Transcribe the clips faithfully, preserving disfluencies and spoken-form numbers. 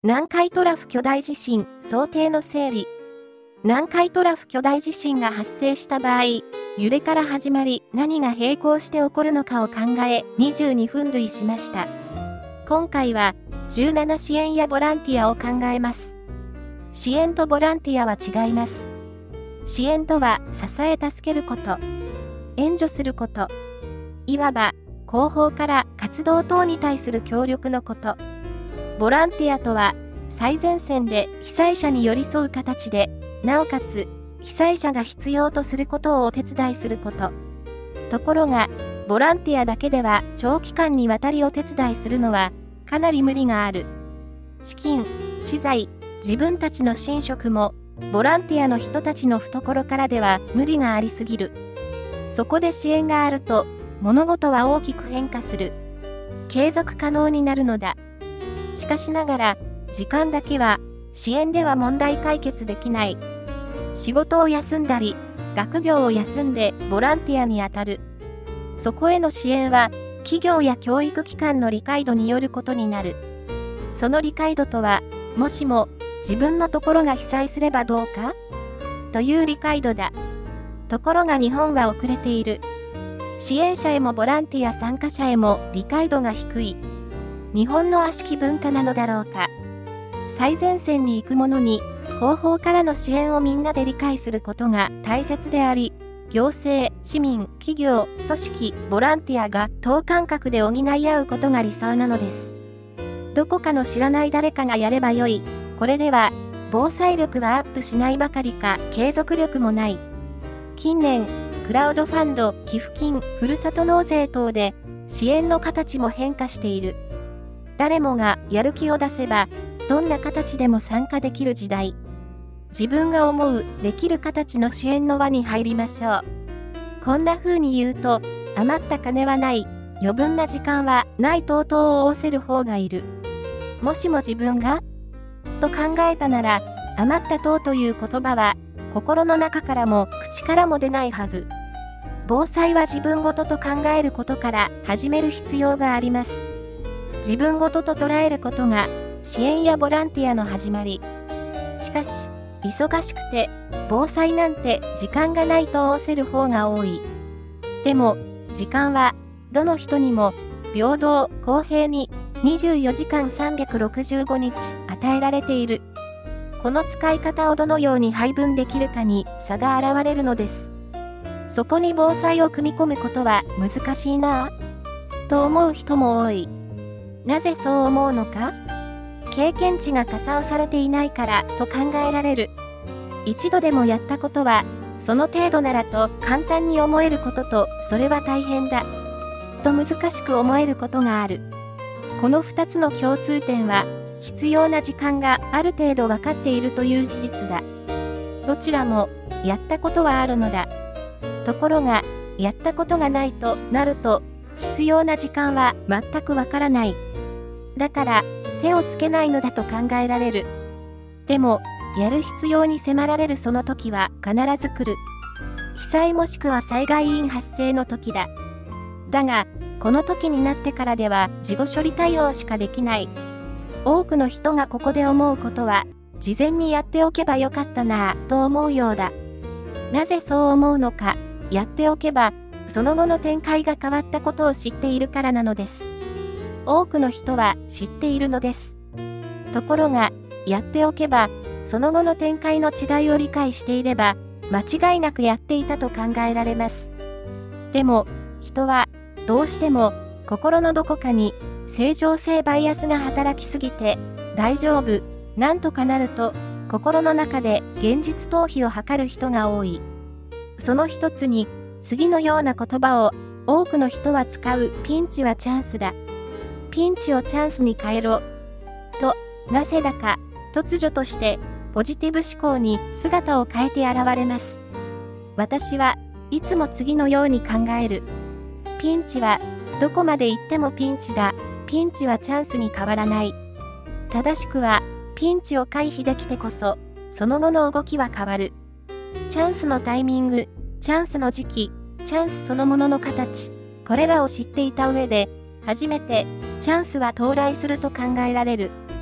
南海トラフ巨大地震想定の整理。南海トラフ巨大地震が発生した場合、揺れから始まり何が並行して起こるのかを考えにじゅうにふん類しました。今回はじゅうなな支援やボランティアを考えます。支援とボランティアは違います。支援とは支え助けること、援助すること、いわば後方から活動等に対する協力のこと。ボランティアとは最前線で被災者に寄り添う形で、なおかつ被災者が必要とすることをお手伝いすること。ところが、ボランティアだけでは長期間にわたりお手伝いするのはかなり無理がある。資金、資材、自分たちの寝食もボランティアの人たちの懐からでは無理がありすぎる。そこで支援があると物事は大きく変化する。継続可能になるのだ。しかしながら、時間だけは支援では問題解決できない。仕事を休んだり、学業を休んでボランティアに当たる。そこへの支援は、企業や教育機関の理解度によることになる。その理解度とは、もしも自分のところが被災すればどうかという理解度だ。ところが日本は遅れている。支援者へもボランティア参加者へも理解度が低い。日本の悪しき文化なのだろうか。最前線に行く者に、後方からの支援をみんなで理解することが大切であり、行政、市民、企業、組織、ボランティアが等間隔で補い合うことが理想なのです。どこかの知らない誰かがやればよい。これでは、防災力はアップしないばかりか、継続力もない。近年、クラウドファンド、寄付金、ふるさと納税等で、支援の形も変化している。誰もがやる気を出せば、どんな形でも参加できる時代。自分が思うできる形の支援の輪に入りましょう。こんな風に言うと、余った金はない、余分な時間はない等々を仰せる方がいる。もしも自分がと考えたなら、余った等という言葉は、心の中からも口からも出ないはず。防災は自分ごとと考えることから始める必要があります。自分ごとと捉えることが支援やボランティアの始まり。しかし、忙しくて防災なんて時間がないと仰せる方が多い。でも、時間はどの人にも平等、公平ににじゅうよじかんさんびゃくろくじゅうごにち与えられている。この使い方をどのように配分できるかに差が現れるのです。そこに防災を組み込むことは難しいなぁと思う人も多い。なぜそう思うのか？経験値が加算されていないからと考えられる。一度でもやったことは、その程度ならと簡単に思えることと、それは大変だ。と難しく思えることがある。この二つの共通点は、必要な時間がある程度分かっているという事実だ。どちらも、やったことはあるのだ。ところが、やったことがないとなると、必要な時間は全くわからない。だから、手をつけないのだと考えられる。でも、やる必要に迫られるその時は必ず来る。被災もしくは災害因発生の時だ。だが、この時になってからでは事後処理対応しかできない。多くの人がここで思うことは、事前にやっておけばよかったなぁと思うようだ。なぜそう思うのか、やっておけば、その後の展開が変わったことを知っているからなのです。多くの人は知っているのです。ところが、やっておけば、その後の展開の違いを理解していれば、間違いなくやっていたと考えられます。でも、人は、どうしても、心のどこかに、正常性バイアスが働きすぎて、大丈夫、なんとかなると、心の中で現実逃避を図る人が多い。その一つに、次のような言葉を、多くの人は使う、ピンチはチャンスだ。ピンチをチャンスに変えろ。と、なぜだか、突如として、ポジティブ思考に姿を変えて現れます。私はいつも次のように考える。ピンチは、どこまで行ってもピンチだ。ピンチはチャンスに変わらない。正しくは、ピンチを回避できてこそ、その後の動きは変わる。チャンスのタイミング、チャンスの時期、チャンスそのものの形、これらを知っていた上で、初めて、チャンスは到来すると考えられる。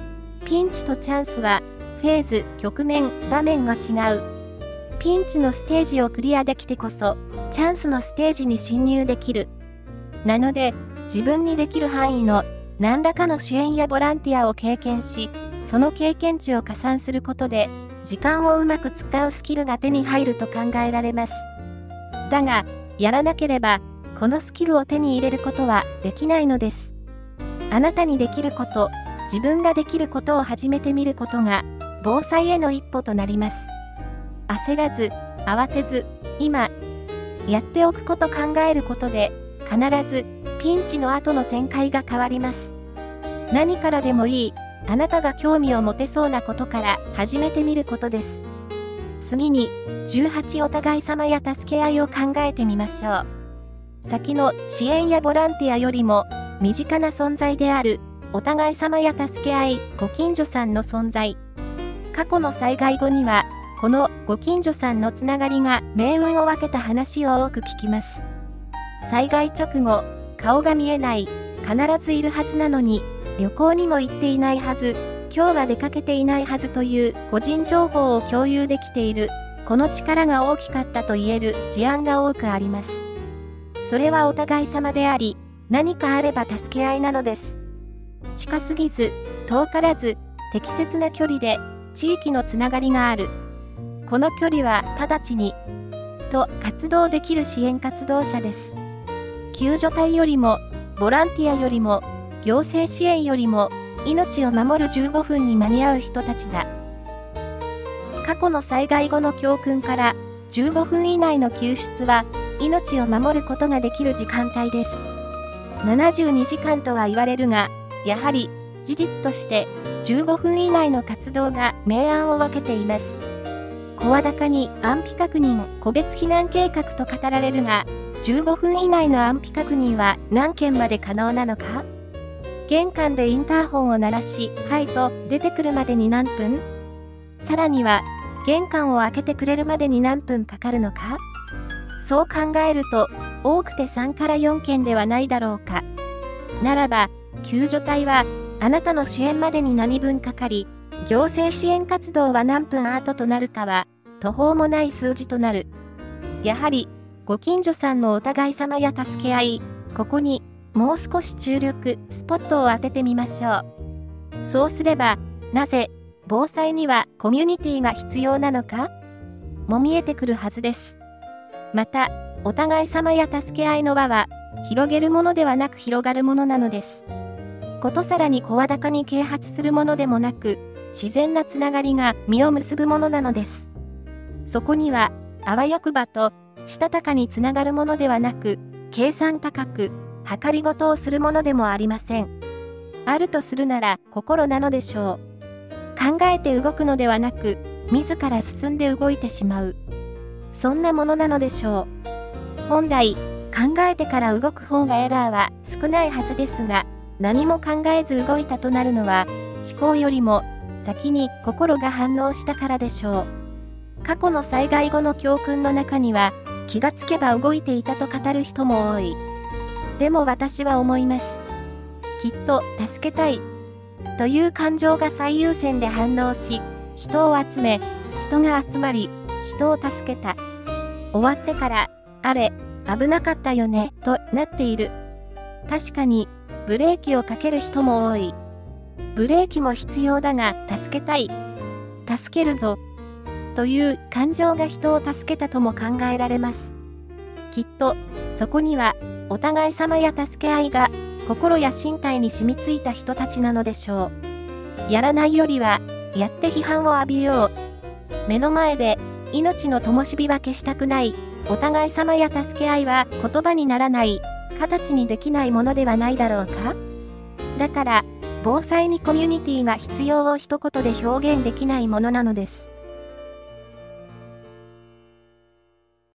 ピンチとチャンスは、フェーズ、局面、場面が違う。ピンチのステージをクリアできてこそ、チャンスのステージに進入できる。なので、自分にできる範囲の何らかの支援やボランティアを経験し、その経験値を加算することで、時間をうまく使うスキルが手に入ると考えられます。だが、やらなければ、このスキルを手に入れることはできないのです。あなたにできること、自分ができることを始めてみることが、防災への一歩となります。焦らず、慌てず、今、やっておくこと考えることで、必ず、ピンチの後の展開が変わります。何からでもいい、あなたが興味を持てそうなことから始めてみることです。次に、じゅうはちお互い様や助け合いを考えてみましょう。先の支援やボランティアよりも、身近な存在である、お互い様や助け合い、ご近所さんの存在。過去の災害後には、このご近所さんのつながりが命運を分けた話を多く聞きます。災害直後、顔が見えない、必ずいるはずなのに、旅行にも行っていないはず、今日は出かけていないはずという個人情報を共有できている、この力が大きかったと言える事案が多くあります。それはお互い様であり、何かあれば助け合いなのです。近すぎず、遠からず、適切な距離で、地域のつながりがある。この距離は直ちに、と活動できる支援活動者です。救助隊よりも、ボランティアよりも、行政支援よりも、命を守るじゅうごふんに間に合う人たちだ。過去の災害後の教訓から、じゅうごふん以内の救出は、命を守ることができる時間帯です。ななじゅうにじかんとは言われるが、やはり、事実として、じゅうごふん以内の活動が明暗を分けています。声高に安否確認、個別避難計画と語られるが、じゅうごふん以内の安否確認は何件まで可能なのか？玄関でインターホンを鳴らし、はいと出てくるまでに何分？さらには、玄関を開けてくれるまでに何分かかるのか？そう考えると、多くてさんからよんけんではないだろうか。ならば、救助隊は、あなたの支援までに何分かかり、行政支援活動は何分後となるかは、途方もない数字となる。やはり、ご近所さんのお互い様や助け合い、ここに、もう少し注力、スポットを当ててみましょう。そうすれば、なぜ、防災にはコミュニティが必要なのかも見えてくるはずです。また、お互い様や助け合いの輪は、広げるものではなく広がるものなのです。ことさらに声高に啓発するものでもなく、自然なつながりが実を結ぶものなのです。そこには、あわよくばと、したたかにつながるものではなく、計算高く、計りごとをするものでもありません。あるとするなら、心なのでしょう。考えて動くのではなく、自ら進んで動いてしまう。そんなものなのでしょう。本来、考えてから動く方がエラーは少ないはずですが、何も考えず動いたとなるのは、思考よりも先に心が反応したからでしょう。過去の災害後の教訓の中には、気がつけば動いていたと語る人も多い。でも私は思います。きっと助けたいという感情が最優先で反応し、人を集め、人が集まり、人を助けた。終わってから、あれ、危なかったよね、となっている。確かに、ブレーキをかける人も多い。ブレーキも必要だが、助けたい。助けるぞ。という感情が人を助けたとも考えられます。きっと、そこには、お互い様や助け合いが、心や身体に染みついた人たちなのでしょう。やらないよりは、やって批判を浴びよう。目の前で、命の灯火は消したくない。お互い様や助け合いは言葉にならない、形にできないものではないだろうか？だから、防災にコミュニティが必要を一言で表現できないものなのです。